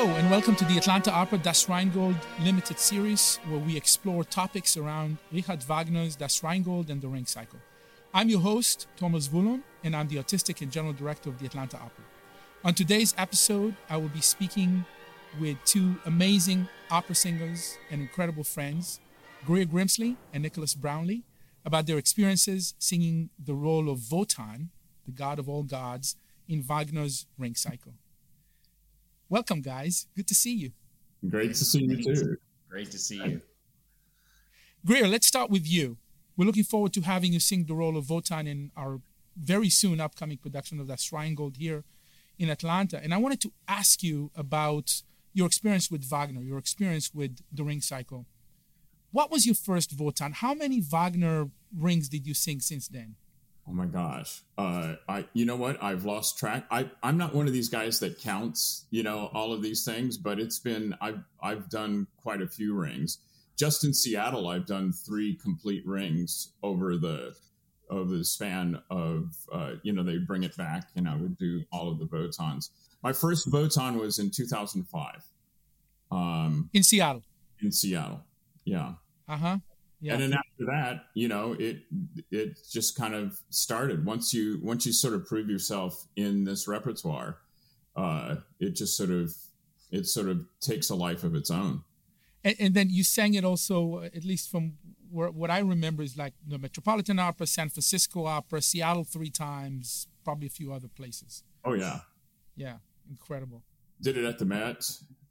Hello and welcome to the Atlanta Opera Das Rheingold limited series where we explore topics around Richard Wagner's Das Rheingold and the Ring Cycle. I'm your host, Thomas Wulon, and I'm the Artistic and General Director of the Atlanta Opera. On today's episode, I will be speaking with two amazing opera singers and incredible friends, Greer Grimsley and Nicholas Brownlee, about their experiences singing the role of Wotan, the god of all gods, in Wagner's Ring Cycle. Welcome, guys. Good to see you. Great to see you, too. Great to see you. Greer, let's start with you. We're looking forward to having you sing the role of Wotan in our very soon upcoming production of Das Rheingold here in Atlanta. And I wanted to ask you about your experience with Wagner, your experience with the Ring Cycle. What was your first Wotan? How many Wagner rings did you sing since then? Oh my gosh. You know what? I've lost track. I'm not one of these guys that counts, all of these things, but I've done quite a few rings. Just in Seattle, I've done 3 complete rings over the span of, they bring it back and I would do all of the Wotans. My first Wotan was in 2005. In Seattle? In Seattle, yeah. Uh-huh. Yeah. And then after that, it just kind of started. Once you sort of prove yourself in this repertoire, it sort of takes a life of its own. And then you sang it also, at least from what I remember, is like the Metropolitan Opera, San Francisco Opera, Seattle 3 times, probably a few other places. Oh yeah, yeah, incredible. Did it at the Met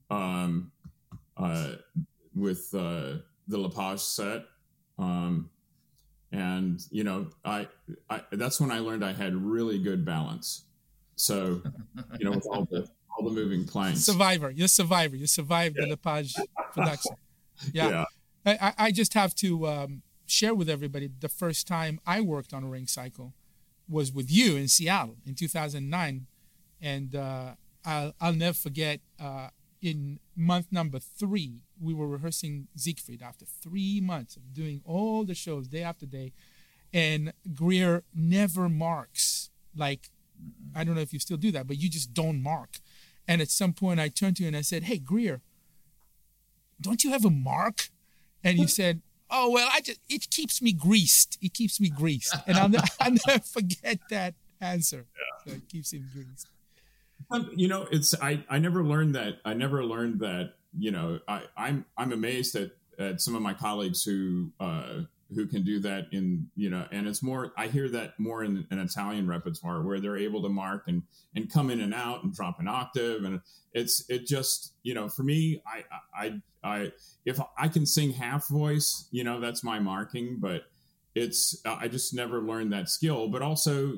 with the Lepage set. And I that's when I learned I had really good balance. So, with all the moving planks. You survived the Lepage production. Yeah. I just have to share with everybody the first time I worked on a Ring Cycle was with you in Seattle in 2009. And I'll never forget in month number 3, we were rehearsing Siegfried after 3 months of doing all the shows day after day. And Greer never marks. Like, I don't know if you still do that, but you just don't mark. And at some point I turned to you and I said, "Hey, Greer, don't you have a mark?" And you said, "Oh, well, it keeps me greased. It keeps me greased." And I'll never forget that answer. Yeah. So it keeps him greased. I never learned that. I'm amazed at some of my colleagues who can do that and it's more, I hear that more in an Italian repertoire where they're able to mark and come in and out and drop an octave. And it just, for me, I if I can sing half voice, that's my marking, but I just never learned that skill. But also,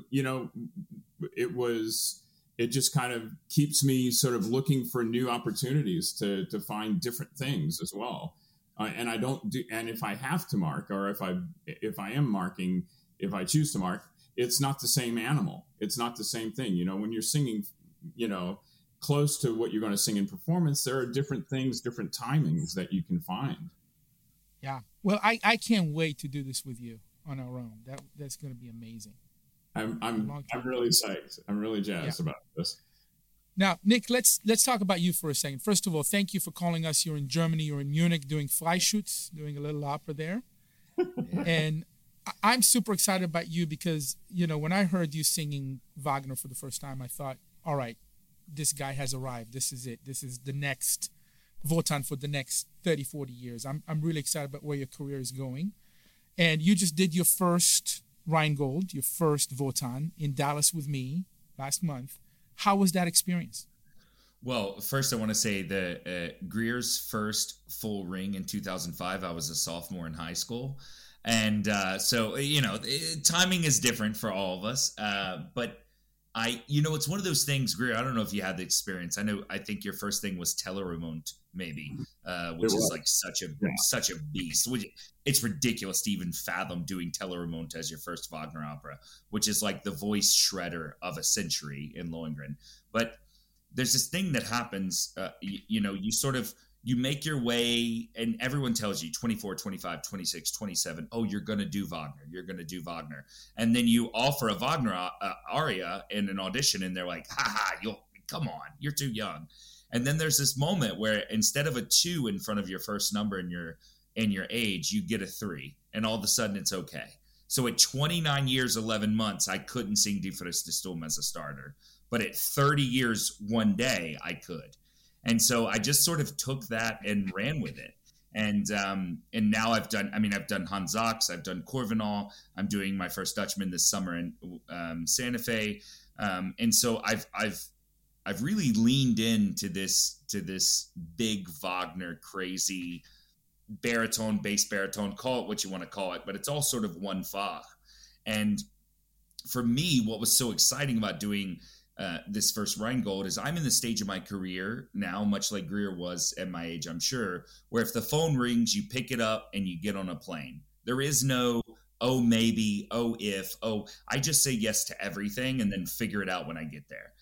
it just kind of keeps me sort of looking for new opportunities to find different things as well. And I don't do, and if I have to mark, or if I am marking, if I choose to mark, it's not the same animal. It's not the same thing. When you're singing, close to what you're going to sing in performance, there are different things, different timings that you can find. Yeah. Well, I can't wait to do this with you on our own. That's going to be amazing. I'm really psyched. I'm really jazzed about this. Now, Nick, let's talk about you for a second. First of all, thank you for calling us. You're in Germany. You're in Munich doing Freischütz, doing a little opera there. And I'm super excited about you because, when I heard you singing Wagner for the first time, I thought, all right, this guy has arrived. This is it. This is the next Wotan for the next 30, 40 years. I'm really excited about where your career is going. And you just did your first Rheingold, your first Wotan in Dallas with me last month. How was that experience? Well, first I want to say that Greer's first full ring in 2005, I was a sophomore in high school. And so, timing is different for all of us. But it's one of those things, Greer, I don't know if you had the experience. I think your first thing was Tellermond, maybe, which is like such a beast. It's ridiculous to even fathom doing Tellermond as your first Wagner opera, which is like the voice shredder of a century in Lohengrin. But there's this thing that happens, you make your way and everyone tells you 24, 25, 26, 27, oh, you're going to do Wagner. And then you offer a Wagner aria in an audition and they're like, come on, you're too young. And then there's this moment where instead of a 2 in front of your first number in your age, you get a 3, and all of a sudden it's okay. So at 29 years, 11 months, I couldn't sing Die Frist des Sturm as a starter. But at 30 years, 1 day, I could. And so I just sort of took that and ran with it. And now I've done Hans Sachs, I've done Corvinal, I'm doing my first Dutchman this summer in Santa Fe. And so I've really leaned into this big Wagner crazy baritone, bass baritone, call it what you want to call it, but it's all sort of one Fach. And for me, what was so exciting about doing this first Rheingold is I'm in the stage of my career now, much like Greer was at my age, I'm sure, where if the phone rings, you pick it up and you get on a plane. There is no, oh, maybe, oh, if, oh, I just say yes to everything and then figure it out when I get there.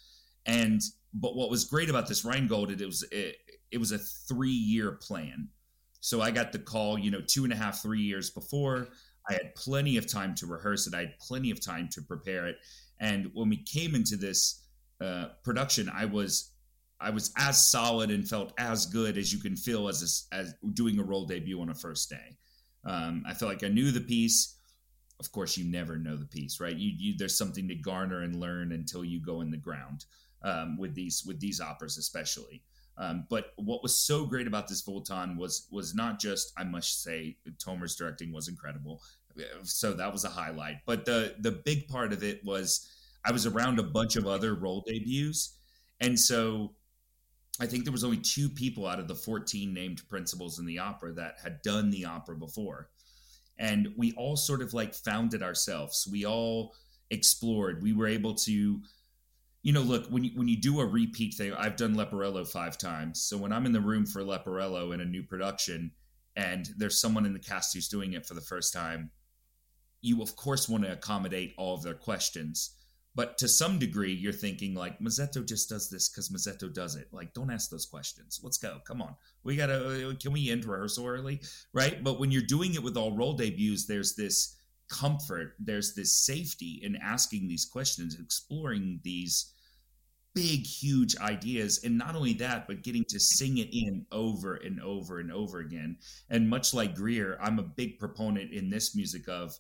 But what was great about this Rheingold, it was a 3-year plan. So I got the call, 2.5, 3 years before. I had plenty of time to rehearse it. I had plenty of time to prepare it. And when we came into this production, I was as solid and felt as good as you can feel as doing a role debut on a first day. I felt like I knew the piece. Of course, you never know the piece, right? There's something to garner and learn until you go in the ground with these operas, especially. But what was so great about this Wotan was not just, I must say, Tomer's directing was incredible. So that was a highlight. But the big part of it was I was around a bunch of other role debuts. And so I think there was only 2 people out of the 14 named principals in the opera that had done the opera before. And we all sort of found it ourselves. We all explored. We were able to, look, when you do a repeat thing, I've done Leporello 5 times. So when I'm in the room for Leporello in a new production and there's someone in the cast who's doing it for the first time, you of course want to accommodate all of their questions. But to some degree, you're thinking Mazzetto just does this because Mazzetto does it. Don't ask those questions. Let's go. Come on. Can we end rehearsal early? Right? But when you're doing it with all role debuts, there's this comfort, there's this safety in asking these questions, exploring these big, huge ideas. And not only that, but getting to sing it in over and over and over again. And much like Greer, I'm a big proponent in this music of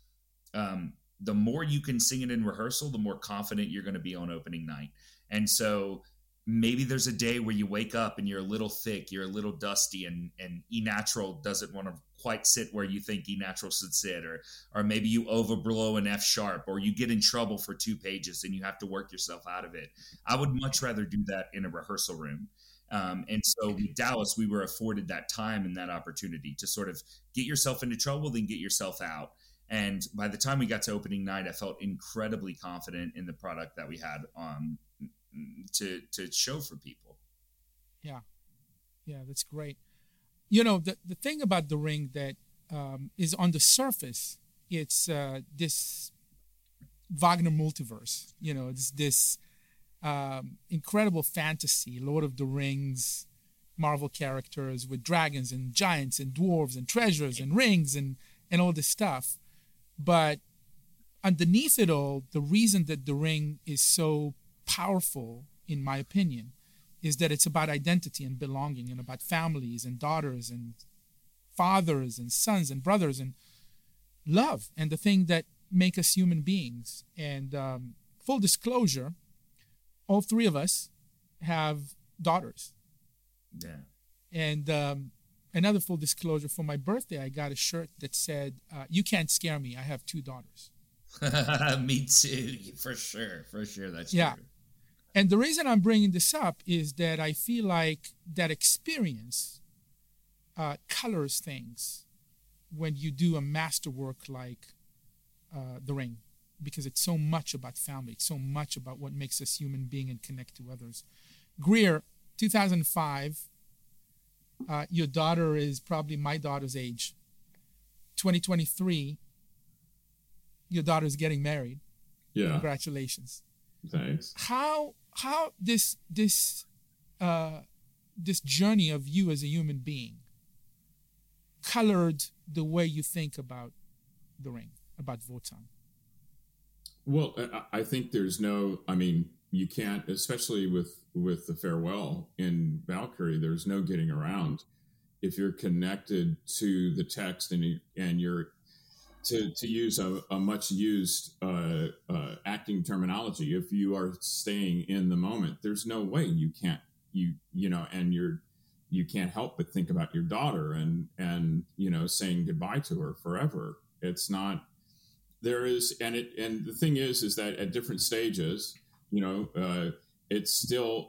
the more you can sing it in rehearsal, the more confident you're going to be on opening night. And so maybe there's a day where you wake up and you're a little thick, you're a little dusty, and E natural doesn't want to quite sit where you think E natural should sit, or maybe you overblow an F sharp, or you get in trouble for 2 pages and you have to work yourself out of it. I would much rather do that in a rehearsal room. And so with Dallas, we were afforded that time and that opportunity to sort of get yourself into trouble, then get yourself out. And by the time we got to opening night, I felt incredibly confident in the product that we had to show for people. Yeah, that's great. The thing about The Ring that is on the surface, it's this Wagner multiverse. It's this incredible fantasy, Lord of the Rings, Marvel characters with dragons and giants and dwarves and treasures and rings and all this stuff. But underneath it all, the reason that The Ring is so powerful, in my opinion, is that it's about identity and belonging, and about families and daughters and fathers and sons and brothers and love and the thing that make us human beings. And full disclosure, all 3 of us have daughters. Yeah. And another full disclosure, for my birthday, I got a shirt that said, "You can't scare me. I have 2 daughters." Me too, for sure. That's true. And the reason I'm bringing this up is that I feel like that experience colors things when you do a masterwork like The Ring, because it's so much about family. It's so much about what makes us human being and connect to others. Greer, 2005, your daughter is probably my daughter's age. 2023, your daughter's getting married. Yeah. Congratulations. Thanks. How this journey of you as a human being colored the way you think about The Ring, about Wotan? Well, I think you can't, especially with with the farewell in Valkyrie, there's no getting around. If you're connected to the text and you're to use a much used acting terminology, if you are staying in the moment, there's no way you can't you can't help but think about your daughter and saying goodbye to her forever. It's not there is and the thing is that at different stages, it still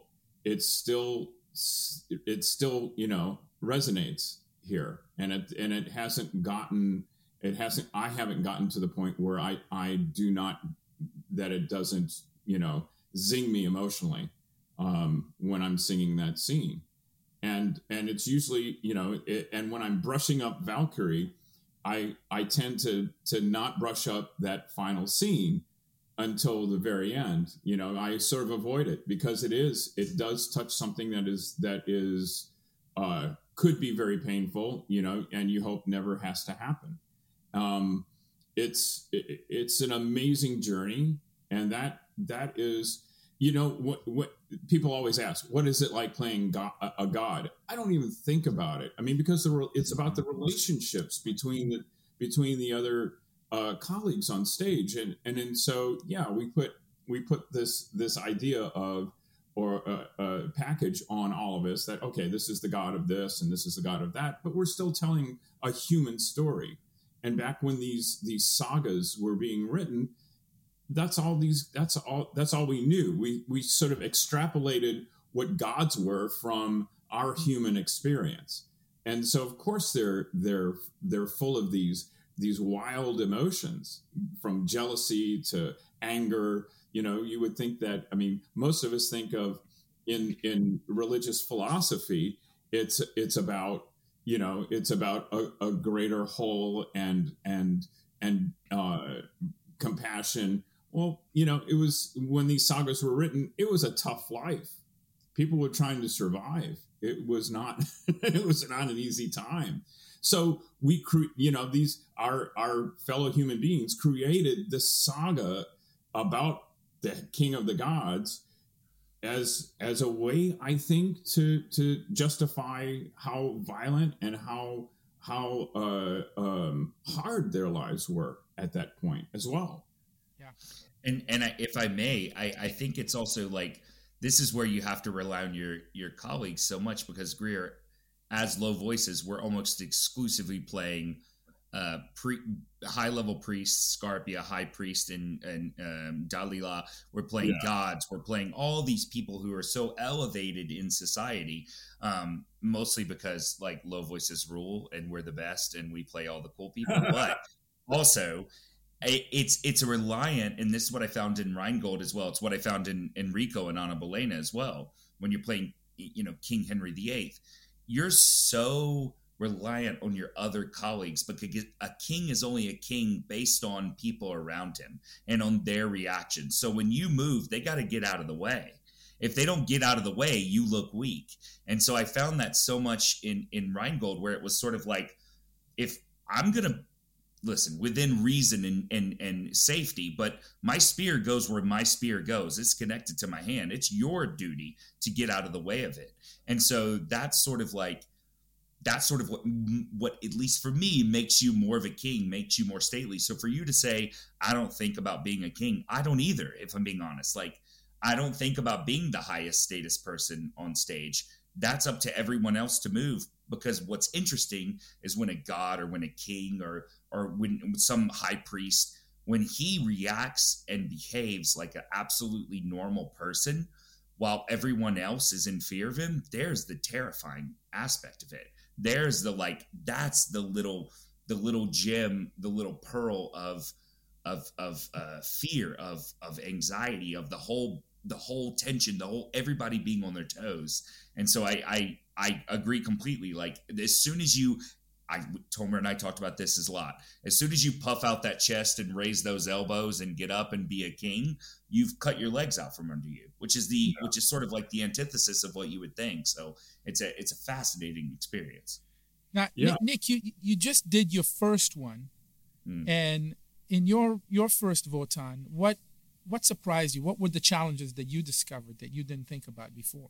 resonates here, and it hasn't gotten. I haven't gotten to the point where I do not, that it doesn't, zing me emotionally when I'm singing that scene. And it's usually, and when I'm brushing up Valkyrie, I tend to not brush up that final scene until the very end. I sort of avoid it because it does touch something that is could be very painful, and you hope never has to happen. It's an amazing journey, and that is, what people always ask, what is it like playing a god? I don't even think about it. I mean, because it's about the relationships between the other colleagues on stage, and so yeah, we put this idea of or a package on all of us that, okay, this is the god of this and this is the god of that, but we're still telling a human story. And back when these sagas were being written, that's all we knew. We sort of extrapolated what gods were from our human experience. And so of course they're full of these wild emotions, from jealousy to anger. You would think that, most of us think of in religious philosophy, it's about a greater whole and compassion. Well, it was, when these sagas were written, it was a tough life. People were trying to survive. It was not an easy time. So our fellow human beings created this saga about the king of the gods as a way, I think, to justify how violent and how hard their lives were at that point as well. Yeah. And if I may, I think it's also like, this is where you have to rely on your colleagues so much, because Greer, as Low Voices, we're almost exclusively playing high-level priests, Scarpia, high priest, and Dalila. We're playing gods. We're playing all these people who are so elevated in society, mostly because like Low Voices rule and we're the best and we play all the cool people. But also, it's a reliant, and this is what I found in Rheingold as well. It's what I found in Enrico and Anna Bolena as well. When you're playing, King Henry VIII, you're so reliant on your other colleagues, because a king is only a king based on people around him and on their reactions. So when you move, they got to get out of the way. If they don't get out of the way, you look weak. And so I found that so much in Rheingold, where it was sort of like, if I'm going to listen within reason and safety, but my spear goes where my spear goes. It's connected to my hand. It's your duty to get out of the way of it. And so that's sort of what at least for me makes you more of a king, makes you more stately. So for you to say, I don't think about being a king, I don't either, if I'm being honest. Like, I don't think about being the highest status person on stage. That's up to everyone else to move, because what's interesting is when a god or when a king or when some high priest, when he reacts and behaves like an absolutely normal person while everyone else is in fear of him, there's the terrifying aspect of it. There's that's the little gem, the little pearl of fear, of anxiety, of the whole tension, everybody being on their toes. And so I agree completely. Like, as soon as Tomer and I talked about this a lot. As soon as you puff out that chest and raise those elbows and get up and be a king, you've cut your legs out from under you, which is sort of like the antithesis of what you would think. So it's a fascinating experience. Now, Nick, you just did your first one, and in your first Wotan, what what surprised you? What were the challenges that you discovered that you didn't think about before?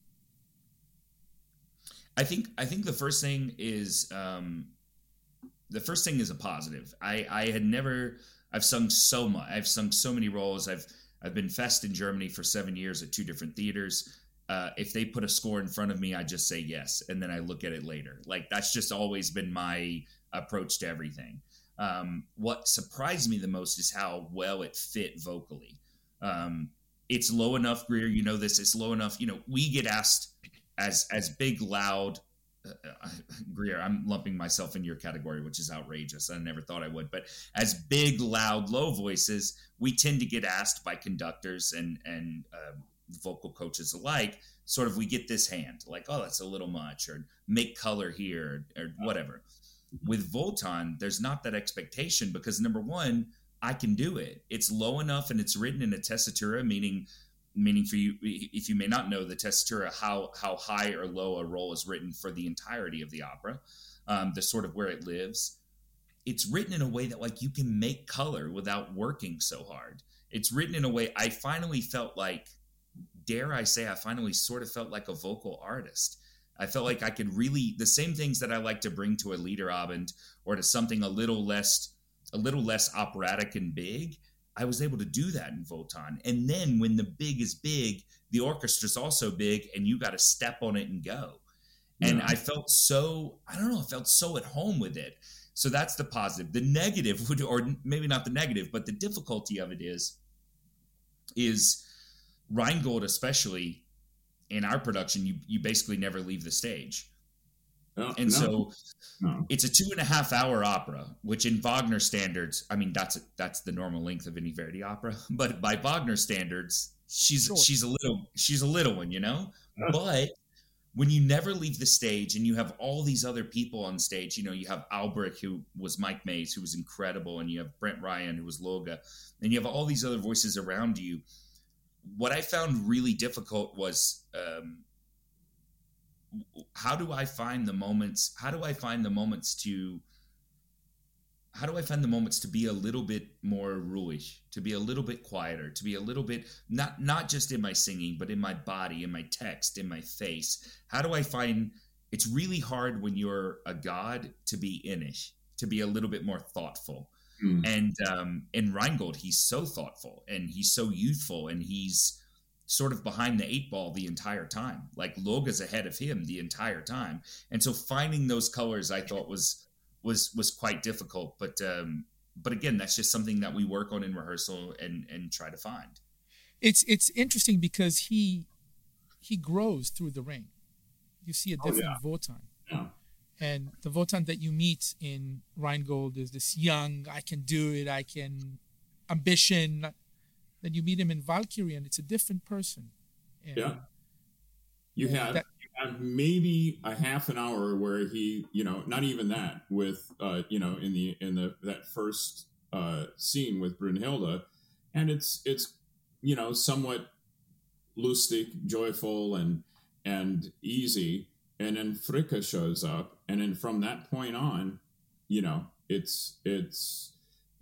I think the first thing is a positive. I've sung so much. I've sung so many roles. I've been Fest in Germany for 7 years at 2 different theaters. If they put a score in front of me, I just say yes, and then I look at it later. Like, that's just always been my approach to everything. What surprised me the most is how well it fit vocally. It's low enough, Greer, you know this, it's low enough. You know, we get asked as big, loud, Greer, I'm lumping myself in your category, which is outrageous. I never thought I would. But as big, loud, low voices, we tend to get asked by conductors and vocal coaches alike, sort of, we get this hand, like, oh, that's a little much, or make color here, or whatever. With Wotan, there's not that expectation, because number one, I can do it. It's low enough, and it's written in a tessitura, meaning for you, if you may not know the tessitura, how high or low a role is written for the entirety of the opera, the sort of where it lives. It's written in a way that, like, you can make color without working so hard. It's written in a way I finally felt like, dare I say, I finally sort of felt like a vocal artist. I felt like I could really, the same things that I like to bring to a Liederabend or to something a little less operatic and big, I was able to do that in Wotan. And then when the big is big, the orchestra's also big, and you got to step on it and go. Yeah. And I felt so, I felt so at home with it. So that's the positive. The negative would, or maybe not the negative, but the difficulty of it is Rheingold, especially in our production, you basically never leave the stage. So it's a 2.5 hour opera, which in Wagner standards, I mean, that's the normal length of any Verdi opera, but by Wagner standards, she's a little one, you know. But when you never leave the stage and you have all these other people on stage, you know, you have Albrecht, who was Mike Mays, who was incredible, and you have Brent Ryan, who was Loga, and you have all these other voices around you. What I found really difficult was how do I find the moments to be a little bit more ruhig, to be a little bit quieter, to be a little bit not just in my singing, but in my body, in my text, in my face. How do I find, it's really hard when you're a god to be innish, to be a little bit more thoughtful. And in Rheingold, he's so thoughtful, and he's so youthful, and he's sort of behind the 8 ball the entire time. Like, Loga's ahead of him the entire time. And so finding those colors, I thought was quite difficult. But again, that's just something that we work on in rehearsal and try to find. It's interesting because he grows through the ring. You see a different Wotan. Yeah. And the Wotan that you meet in Rheingold is this young, I can do it, ambition. Then you meet him in Valkyrie, and it's a different person. And, You have maybe a half an hour where he, you know, not even that, with you know, in that first scene with Brunhilde, and it's you know, somewhat lustig, joyful, and easy. And then Fricka shows up, and then from that point on, you know, it is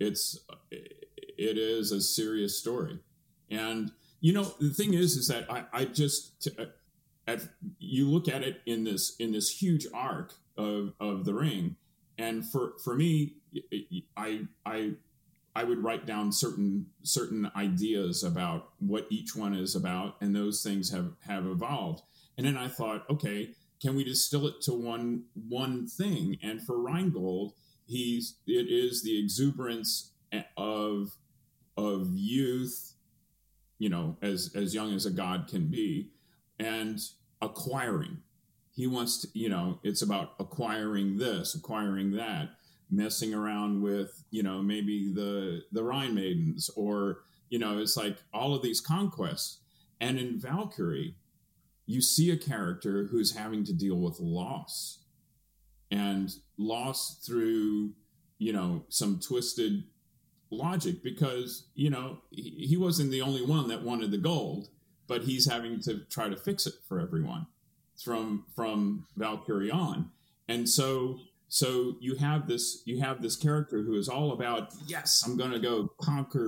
a serious story. And, you know, the thing is that I just, you look at it in this huge arc of the ring, and for me, I would write down certain ideas about what each one is about, and those things have evolved. And then I thought, okay, can we distill it to one thing? And for Rheingold, it is the exuberance of youth, you know, as young as a god can be, and acquiring. He wants to, you know, it's about acquiring this, acquiring that, messing around with, you know, maybe the Rhine maidens, or, you know, it's like all of these conquests. And in Valkyrie, you see a character who's having to deal with loss, and loss through, you know, some twisted logic, because, you know, he wasn't the only one that wanted the gold, but he's having to try to fix it for everyone from Valkyrie on. And so you have this character who is all about, yes, I'm going to go conquer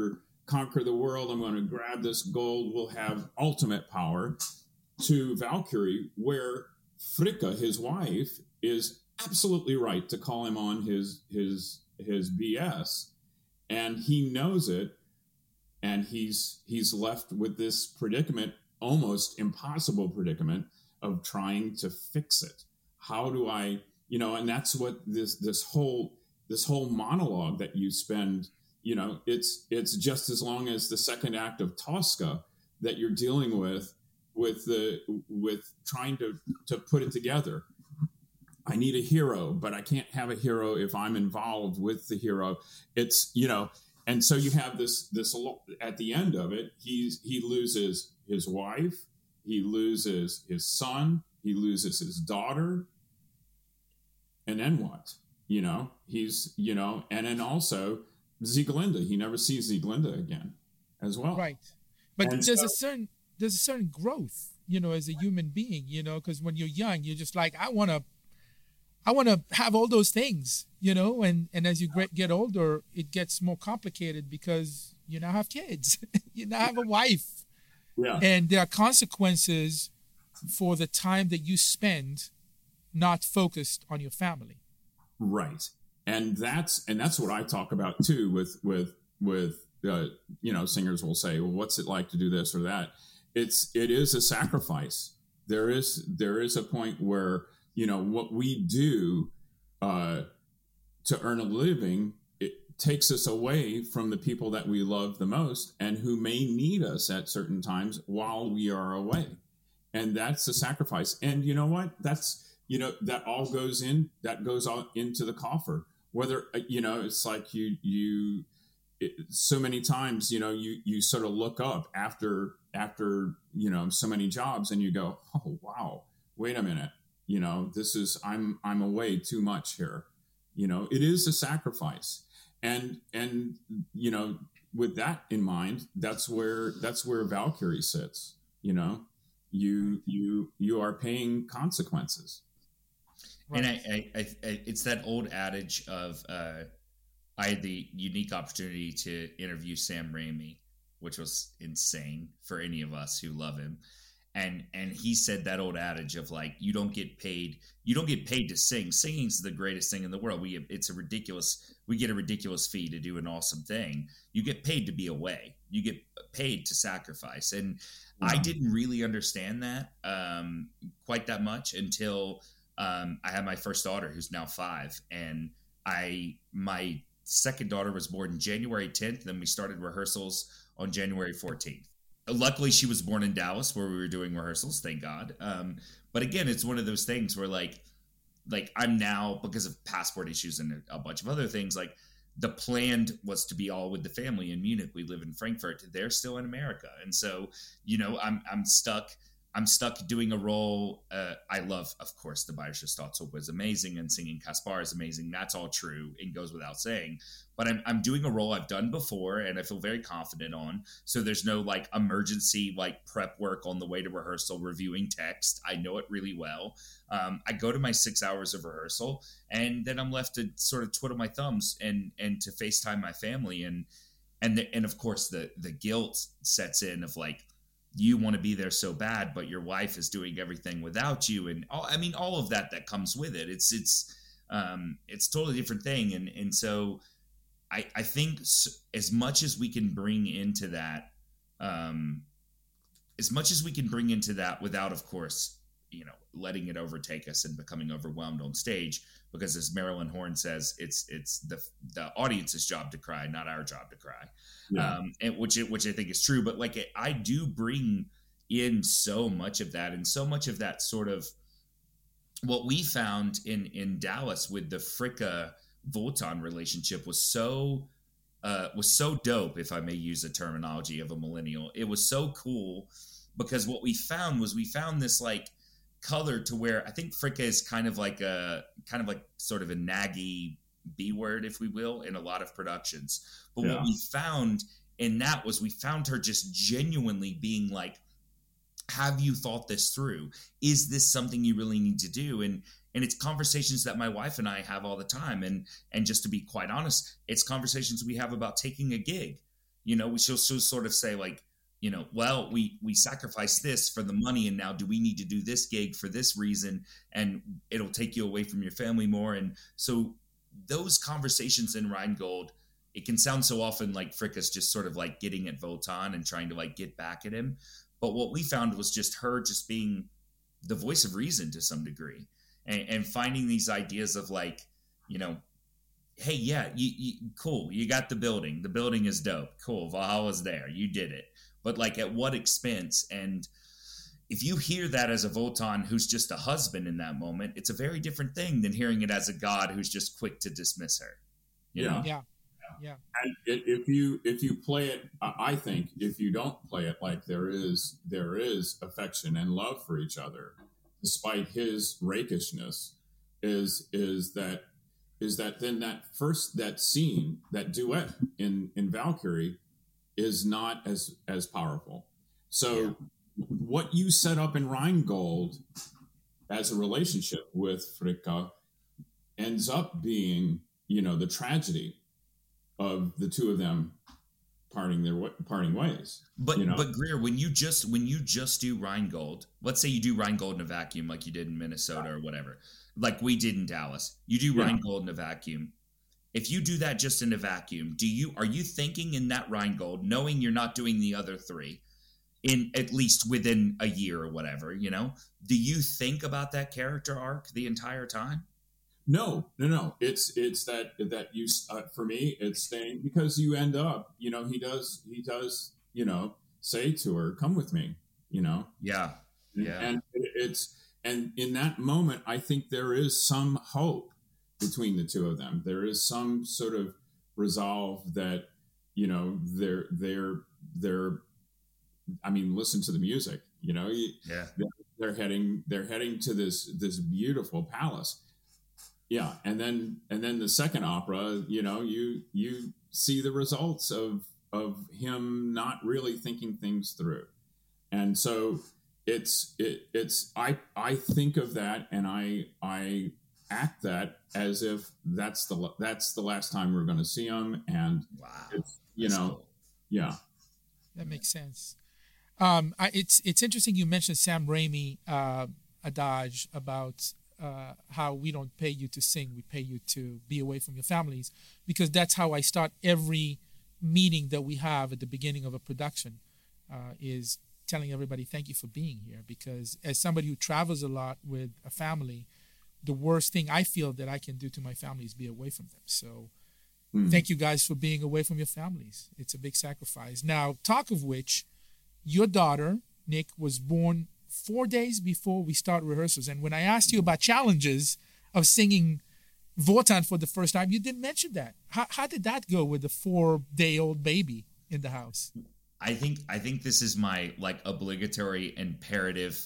conquer the world. I'm going to grab this gold. We'll have ultimate power. To Valkyrie, where Fricka, his wife, is absolutely right to call him on his BS, and he knows it, and he's left with this predicament, almost impossible predicament, of trying to fix it. How do I, and that's what this whole monologue that you spend, it's just as long as the second act of Tosca that you're dealing with trying to put it together. I need a hero, but I can't have a hero if I'm involved with the hero. It's, and so you have this at the end of it, he loses his wife, he loses his son, he loses his daughter. And then what? He's, and then also Sieglinde. He never sees Sieglinde again as well. Right. But there's a certain growth, as a human being, because when you're young, you're just like, I want to have all those things, and as you get older, it gets more complicated because you now have kids, you now have a wife, and there are consequences for the time that you spend not focused on your family. Right. And that's what I talk about too with singers will say, well, what's it like to do this or that? It is a sacrifice. There is a point where, what we do to earn a living, it takes us away from the people that we love the most and who may need us at certain times while we are away. And that's a sacrifice. And you know what? That's, that all goes into the coffer. Whether, it's like so many times, you sort of look up after, so many jobs and you go, oh, wow, wait a minute. I'm away too much here. It is a sacrifice. And, with that in mind, that's where Valkyrie sits, you are paying consequences. Right. And I it's that old adage of, I had the unique opportunity to interview Sam Raimi, which was insane for any of us who love him. And he said that old adage of like, you don't get paid to sing. Singing's the greatest thing in the world. We get a ridiculous fee to do an awesome thing. You get paid to be away. You get paid to sacrifice. And I didn't really understand that quite that much until I had my first daughter, who's now 5. And my second daughter was born January 10th. Then we started rehearsals on January 14th. Luckily, she was born in Dallas where we were doing rehearsals. Thank God. But again, it's one of those things where like I'm now, because of passport issues and a bunch of other things, like the plan was to be all with the family in Munich. We live in Frankfurt. They're still in America. And so, I'm stuck. I'm stuck doing a role. I love, of course, the Bayerische Staatsoper is amazing and singing Caspar is amazing. That's all true and goes without saying. But I'm doing a role I've done before and I feel very confident on. So there's no like emergency like prep work on the way to rehearsal, reviewing text. I know it really well. I go to my 6 hours of rehearsal and then I'm left to sort of twiddle my thumbs and to FaceTime my family. And of course the guilt sets in of like, you want to be there so bad, but your wife is doing everything without you. And all of that comes with it. It's totally different thing. And so I think as much as we can bring into that, without, of course, letting it overtake us and becoming overwhelmed on stage, because as Marilyn Horne says, it's the audience's job to cry, not our job to cry. Yeah. And which I think is true, but like I do bring in so much of that, and so much of that sort of what we found in Dallas with the Fricka Wotan relationship was so dope, if I may use the terminology of a millennial. It was so cool because what we found this like color to where I think Fricka is kind of like sort of a naggy B word, if we will, in a lot of productions. But what we found in that was we found her just genuinely being like, have you thought this through? Is this something you really need to do? And it's conversations that my wife and I have all the time. And just to be quite honest, it's conversations we have about taking a gig. she'll sort of say like, well, we sacrificed this for the money, and now do we need to do this gig for this reason, and it'll take you away from your family more. And so those conversations in Rheingold, it can sound so often like Fricka's just sort of like getting at Wotan and trying to like get back at him. But what we found was just her just being the voice of reason to some degree, and finding these ideas of like, hey, yeah, cool. You got the building. The building is dope. Cool. Valhalla's there. You did it. But like, at what expense? And if you hear that as a Wotan who's just a husband in that moment, it's a very different thing than hearing it as a god who's just quick to dismiss her. You know? Yeah. And if you play it, I think if you don't play it like there is affection and love for each other, despite his rakishness, is that then that scene, that duet in Valkyrie, is not as powerful. So what you set up in Rheingold as a relationship with Fricka ends up being, the tragedy of the two of them parting ways. But Greer, when you just do Rheingold, let's say you do Rheingold in a vacuum like you did in Minnesota or whatever, like we did in Dallas. You do Rheingold in a vacuum. If you do that just in a vacuum, are you thinking in that Rheingold, knowing you're not doing the other three, in at least within a year or whatever, do you think about that character arc the entire time? No. It's that you, for me, it's staying, because you end up, he does, say to her, come with me, Yeah. And in that moment, I think there is some hope between the two of them. There is some sort of resolve that, they're, I mean, listen to the music, they're heading to this beautiful palace. Yeah. And then the second opera, you see the results of him not really thinking things through. And so I think of that, and I act that as if that's the last time we're going to see him. And cool. Yeah, that makes sense. It's interesting you mentioned Sam Raimi adage about how we don't pay you to sing, we pay you to be away from your families, because that's how I start every meeting that we have at the beginning of a production, is telling everybody thank you for being here, because as somebody who travels a lot with a family, the worst thing I feel that I can do to my family is be away from them. So thank you guys for being away from your families. It's a big sacrifice. Now, talk of which, your daughter, Nick, was born 4 days before we start rehearsals. And when I asked you about challenges of singing Wotan for the first time, you didn't mention that. How did that go with the 4-day-old baby in the house? I think this is my like obligatory imperative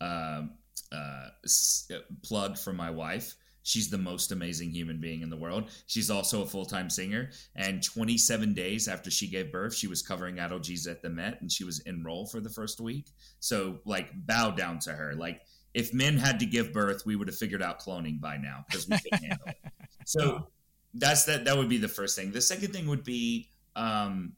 plug for my wife. She's the most amazing human being in the world. She's also a full-time singer. And 27 days after she gave birth, she was covering Adalgisa at the Met, and she was in role for the first week. So, like, bow down to her. Like, if men had to give birth, we would have figured out cloning by now, because we could handle it. So that's that. That would be the first thing. The second thing would be, I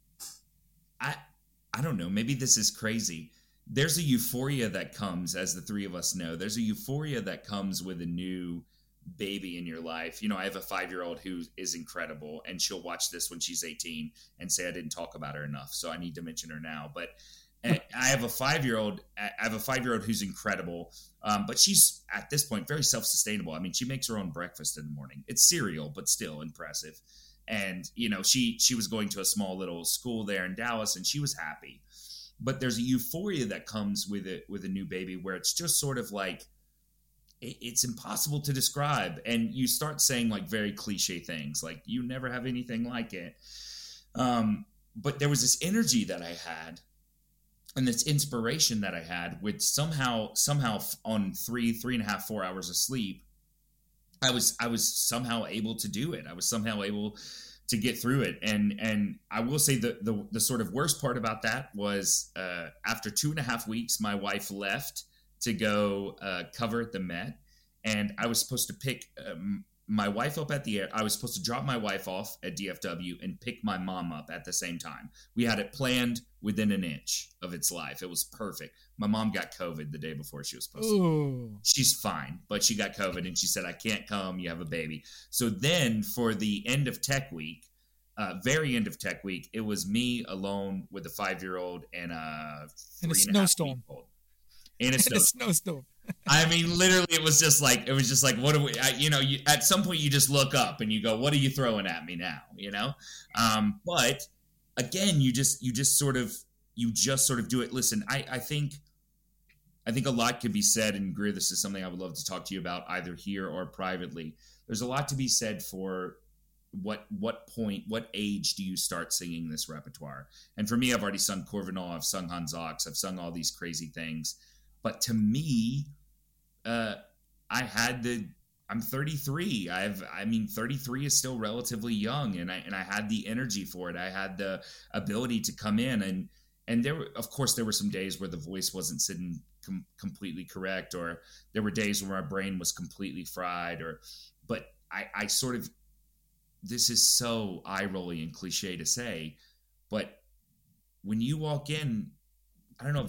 don't know. Maybe this is crazy. There's a euphoria that comes, as the three of us know. There's a euphoria that comes with a new baby in your life. I have a 5-year-old who is incredible, and she'll watch this when she's 18 and say I didn't talk about her enough, so I need to mention her now. But I have a 5-year-old. I have a 5-year-old who's incredible, but she's at this point very self-sustainable. I mean, she makes her own breakfast in the morning. It's cereal, but still impressive. And she was going to a small little school there in Dallas, and she was happy. But there's a euphoria that comes with a new baby, where it's just sort of like, it's impossible to describe. And you start saying like very cliche things, like you never have anything like it. But there was this energy that I had, and this inspiration that I had, with somehow on 3.5, 4 hours of sleep, I was somehow able to do it. I was somehow able to get through it. And I will say the sort of worst part about that was after 2.5 weeks, my wife left to go cover at the Met, and I was supposed to pick my wife up at the air. I was supposed to drop my wife off at DFW and pick my mom up at the same time. We had it planned within an inch of its life. It was perfect. My mom got COVID the day before she was supposed to. She's fine, but she got COVID and she said, I can't come. You have a baby. So then for the end of Tech Week, very end of Tech Week, it was me alone with a 5-year-old and a snowstorm. In a snowstorm. I mean, literally, it was just like, what do we, at some point you just look up and you go, what are you throwing at me now? But again, you just sort of do it. Listen, I think a lot could be said, and Greer, this is something I would love to talk to you about either here or privately. There's a lot to be said for what age do you start singing this repertoire? And for me, I've already sung Corvinal, I've sung Hans Ochs, I've sung all these crazy things. But to me, I'm 33. 33 is still relatively young, and I had the energy for it. I had the ability to come in, and there were some days where the voice wasn't sitting completely correct, or there were days where my brain was completely fried, but I sort of, this is so eye-rolling and cliche to say, but when you walk in, I don't know.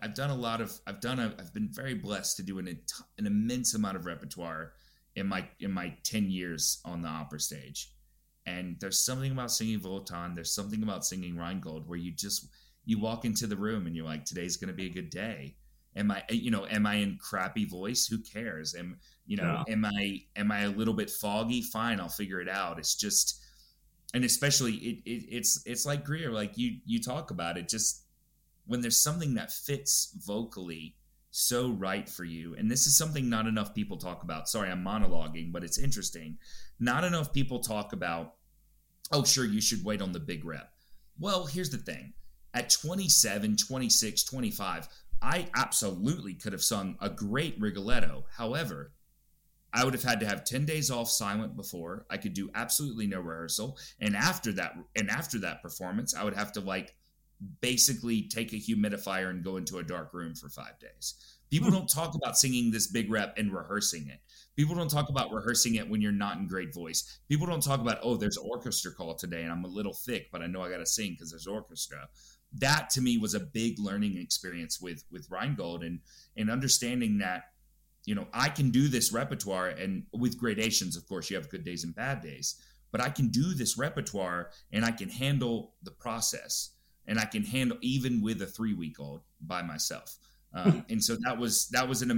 I've been very blessed to do an immense amount of repertoire in my 10 years on the opera stage. And there's something about singing Wotan. There's something about singing Rheingold where you walk into the room and you're like, today's going to be a good day. Am I in crappy voice? Who cares? Am I a little bit foggy? Fine. I'll figure it out. It's just, and especially it's like Greer, like you talk about it, just, when there's something that fits vocally so right for you, and this is something not enough people talk about. Sorry, I'm monologuing, but it's interesting. Not enough people talk about, oh, sure, you should wait on the big rep. Well, here's the thing. At 27, 26, 25, I absolutely could have sung a great Rigoletto. However, I would have had to have 10 days off silent before. I could do absolutely no rehearsal. And after that performance, I would have to basically take a humidifier and go into a dark room for 5 days. People don't talk about singing this big rep and rehearsing it. People don't talk about rehearsing it when you're not in great voice. People don't talk about, oh, there's orchestra call today and I'm a little thick, but I know I got to sing because there's orchestra. That to me was a big learning experience with Rheingold and understanding that, I can do this repertoire, and with gradations, of course, you have good days and bad days, but I can do this repertoire and I can handle the process. And I can handle even with a 3-week-old by myself. And so that was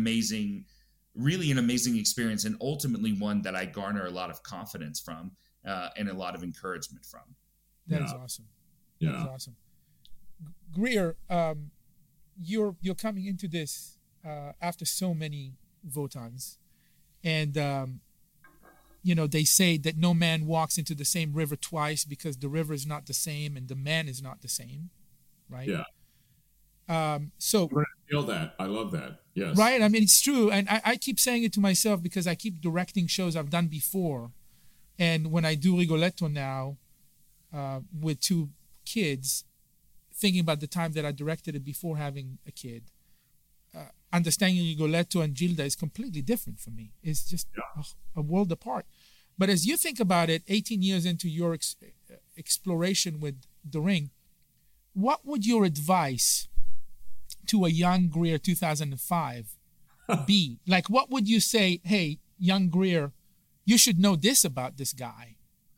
really an amazing experience, and ultimately one that I garner a lot of confidence from and a lot of encouragement from. That is awesome. Yeah. That is awesome. Greer, you're coming into this after so many Wotans, and they say that no man walks into the same river twice because the river is not the same and the man is not the same, right? Yeah. So I feel that. I love that. Yes. Right. I mean, it's true. And I keep saying it to myself because I keep directing shows I've done before. And when I do Rigoletto now with 2 kids, thinking about the time that I directed it before having a kid, understanding Rigoletto and Gilda is completely different for me. It's just a world apart. But as you think about it, 18 years into your exploration with the Ring, what would your advice to a young Greer 2005 be? Like, what would you say, hey, young Greer, you should know this about this guy?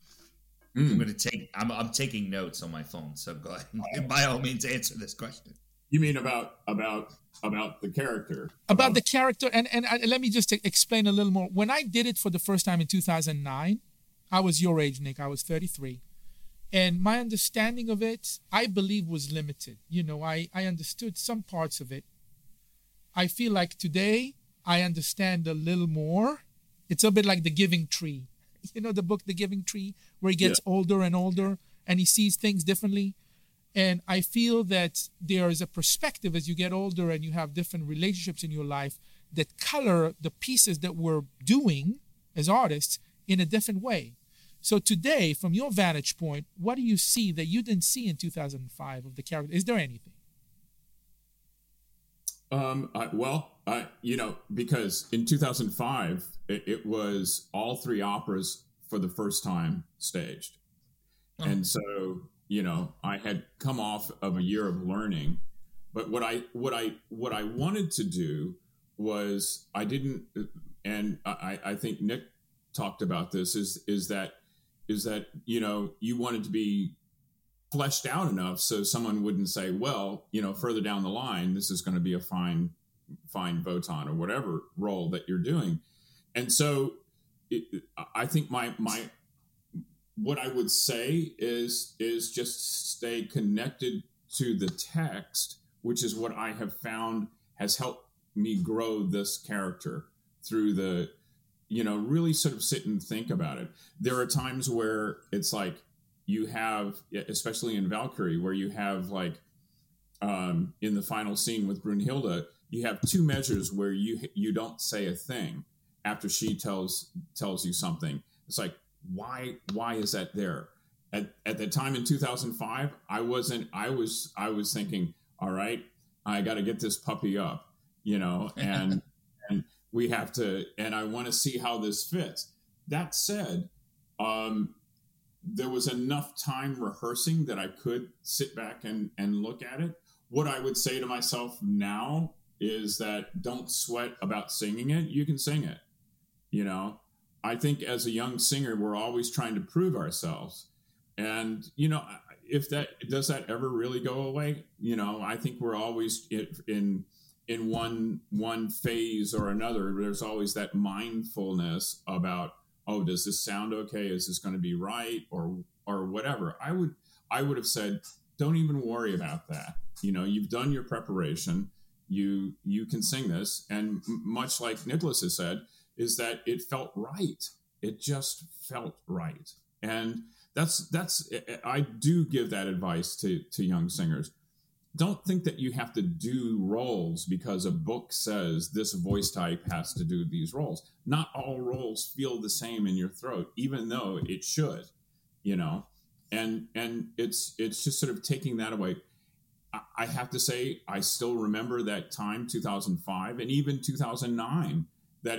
I'm taking notes on my phone, so go ahead. By all means, answer this question. You mean about the character? About the character, and let me just explain a little more. When I did it for the first time in 2009, I was your age, Nick. I was 33. And my understanding of it, I believe, was limited. I understood some parts of it. I feel like today I understand a little more. It's a bit like The Giving Tree. The book The Giving Tree, where he gets older and older and he sees things differently. And I feel that there is a perspective as you get older and you have different relationships in your life that color the pieces that we're doing as artists in a different way. So today, from your vantage point, what do you see that you didn't see in 2005 of the character? Is there anything? Well, because in 2005, it was all three operas for the first time staged. Oh. And so, I had come off of a year of learning, but what I wanted to do was I didn't, and I think Nick talked about this, is that you wanted to be fleshed out enough so someone wouldn't say, well, further down the line, this is going to be a fine Wotan or whatever role that you're doing. And so I think what I would say is just stay connected to the text, which is what I have found has helped me grow this character through the, really sort of sit and think about it. There are times where it's like you have, especially in Valkyrie, where you have like in the final scene with Brunhilde, you have two measures where you don't say a thing after she tells you something. It's like, why is that there? At the time in 2005, I was thinking, all right, I got to get this puppy up, and and we have to, and I want to see how this fits. That said, there was enough time rehearsing that I could sit back and look at it. What I would say to myself now is that don't sweat about singing it. You can sing it. I think as a young singer, we're always trying to prove ourselves. And, if does that ever really go away? I think we're always in one phase or another. There's always that mindfulness about, oh, does this sound okay? Is this going to be right? Or whatever. I would have said, don't even worry about that. You've done your preparation. You can sing this. And much like Nicholas has said, is that it felt right. It just felt right. And that's I do give that advice to young singers. Don't think that you have to do roles because a book says this voice type has to do these roles. Not all roles feel the same in your throat, even though it should, and it's just sort of taking that away. I have to say, I still remember that time, 2005 and even 2009, that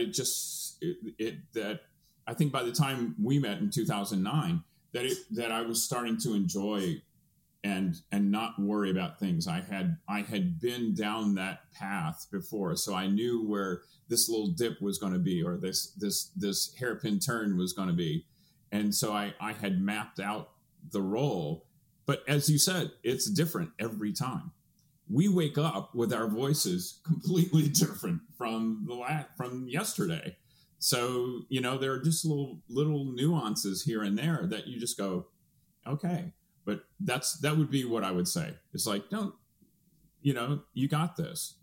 that I think by the time we met in 2009, that I was starting to enjoy and not worry about things. I had been down that path before, so I knew where this little dip was going to be, or this hairpin turn was going to be, and so I had mapped out the role. But as you said, it's different every time. We wake up with our voices completely different from yesterday. So, there are just little nuances here and there that you just go, okay. But that would be what I would say. It's like, don't, you got this.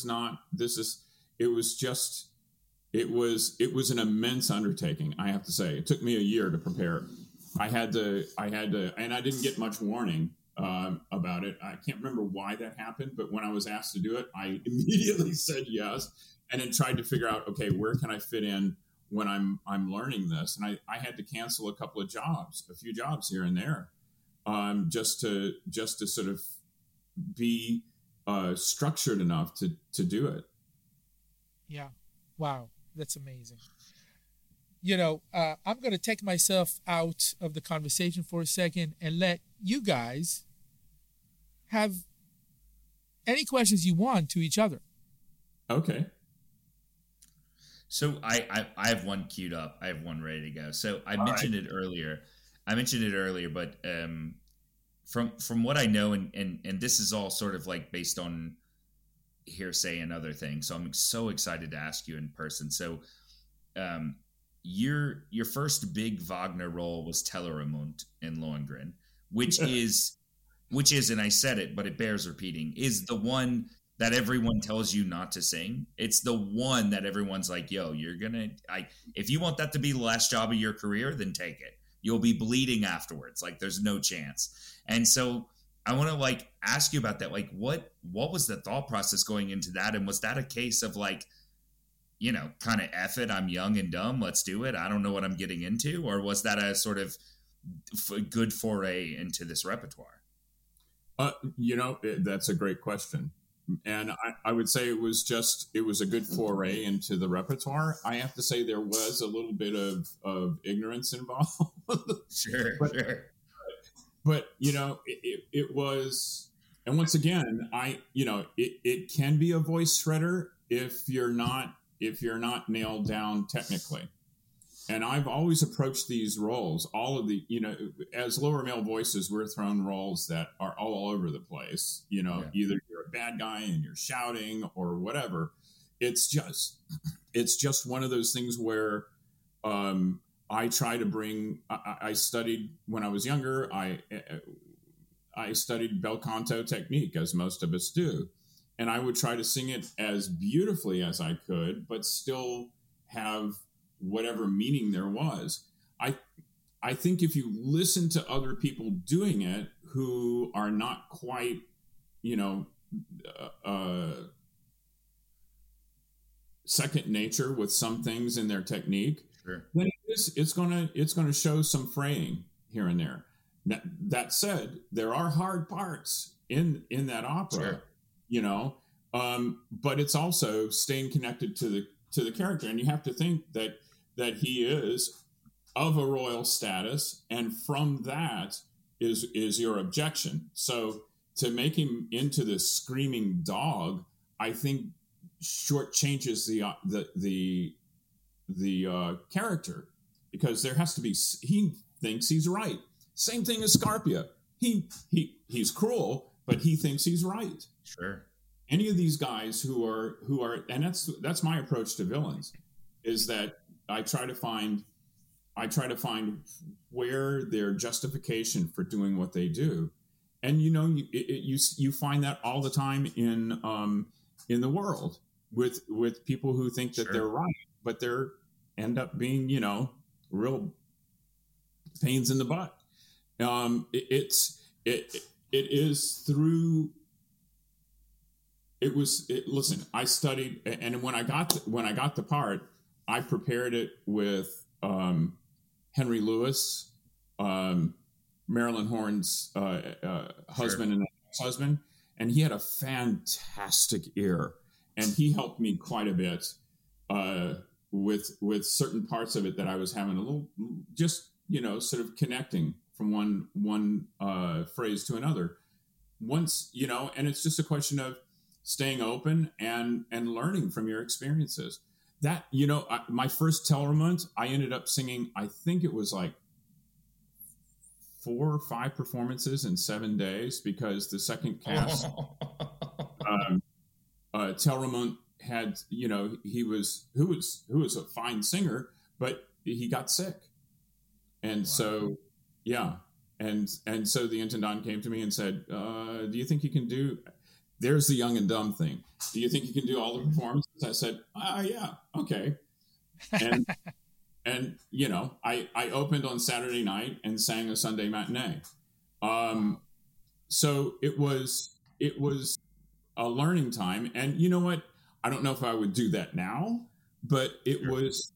It was an immense undertaking. I have to say, it took me a year to prepare. I had to, and I didn't get much warning about it. I can't remember why that happened, but when I was asked to do it, I immediately said yes, and then tried to figure out, okay, where can I fit in when I'm learning this? And I had to cancel a few jobs here and there, just to sort of be structured enough to do it. Yeah, wow, that's amazing. I'm going to take myself out of the conversation for a second and let you guys have any questions you want to each other. Okay. So I have one queued up. I have one ready to go. So I mentioned it earlier. But from what I know, and this is all sort of like based on hearsay and other things. So I'm so excited to ask you in person. So, your first big Wagner role was Tellermund in Lohengrin, which is, and I said it, but it bears repeating, is the one that everyone tells you not to sing. It's the one that everyone's like, yo, if you want that to be the last job of your career, then take it. You'll be bleeding afterwards. Like, there's no chance. And so I want to ask you about that. Like, what was the thought process going into that? And was that a case of kind of F it, I'm young and dumb, let's do it, I don't know what I'm getting into? Or was that a sort of good foray into this repertoire? That's a great question. and I would say it was a good foray into the repertoire. I have to say there was a little bit of ignorance involved. Sure. But it was, and once again, it can be a voice shredder if you're not nailed down technically. And I've always approached these roles, all of the, as lower male voices, we're thrown roles that are all over the place. Either you're a bad guy and you're shouting or whatever. It's just one of those things where I try to bring. I studied when I was younger. I studied bel canto technique, as most of us do, and I would try to sing it as beautifully as I could, but still have whatever meaning there was. I think if you listen to other people doing it who are not quite, second nature with some things in their technique, sure, then it's gonna show some fraying here and there. That said, there are hard parts in that opera, sure. But it's also staying connected to the character, and you have to think that he is of a royal status, and from that is your objection. So to make him into this screaming dog, I think shortchanges the character, because there has to be, he thinks he's right. Same thing as Scarpia. He's cruel, but he thinks he's right. Sure. Any of these guys who are, and that's my approach to villains, is that I try to find where their justification for doing what they do, and you find that all the time in the world with people who think that sure, they're right, but they're end up being real pains in the butt. It is through. Listen, I studied, and when I got the part, I prepared it with Henry Lewis, Marilyn Horne's husband and ex-husband, and he had a fantastic ear, and he helped me quite a bit with certain parts of it that I was having a little, just sort of connecting from one phrase to another. Once and it's just a question of staying open and learning from your experiences. That, my first Telramund, I ended up singing, I think it was like 4 or 5 performances in 7 days, because the second cast, Telramund had, who was a fine singer, but he got sick. And wow. So, yeah. And so the intendant came to me and said, do you think you can do... There's the young and dumb thing. Do you think you can do all the performances? I said, yeah, okay. And I opened on Saturday night and sang a Sunday matinee. So it was a learning time. And you know what? I don't know if I would do that now, but it was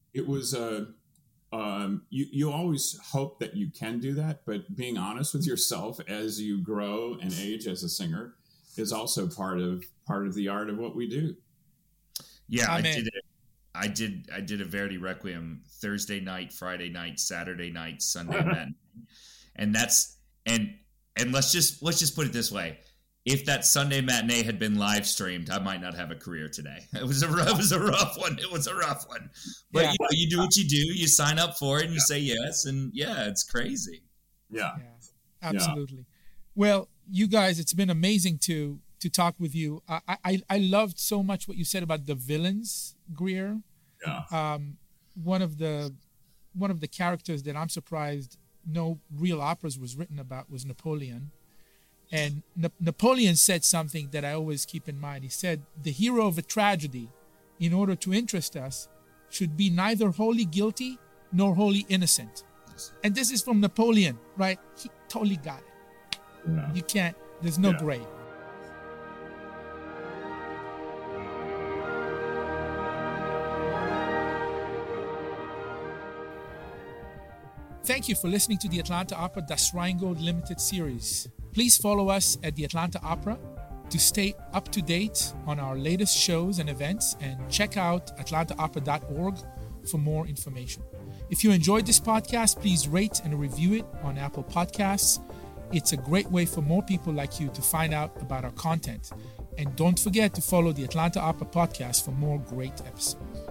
you always hope that you can do that, but being honest with yourself as you grow and age as a singer is also part of the art of what we do. Yeah, I did a Verdi Requiem Thursday night, Friday night, Saturday night, Sunday matinee. And let's just put it this way. If that Sunday matinee had been live streamed, I might not have a career today. It was a rough one. But you do what you do. You sign up for it and you say yes, and it's crazy. Yeah, absolutely. Yeah. Well, you guys, it's been amazing to talk with you. I loved so much what you said about the villains, Greer. Yeah. One of the characters that I'm surprised no real operas was written about was Napoleon. And Napoleon said something that I always keep in mind. He said, the hero of a tragedy, in order to interest us, should be neither wholly guilty nor wholly innocent. And this is from Napoleon, right? He totally got it. Yeah. You can't, there's no gray. Thank you for listening to the Atlanta Opera Das Rheingold Limited Series. Please follow us at the Atlanta Opera to stay up to date on our latest shows and events, and check out atlantaopera.org for more information. If you enjoyed this podcast, please rate and review it on Apple Podcasts. It's a great way for more people like you to find out about our content. And don't forget to follow the Atlanta Opera Podcast for more great episodes.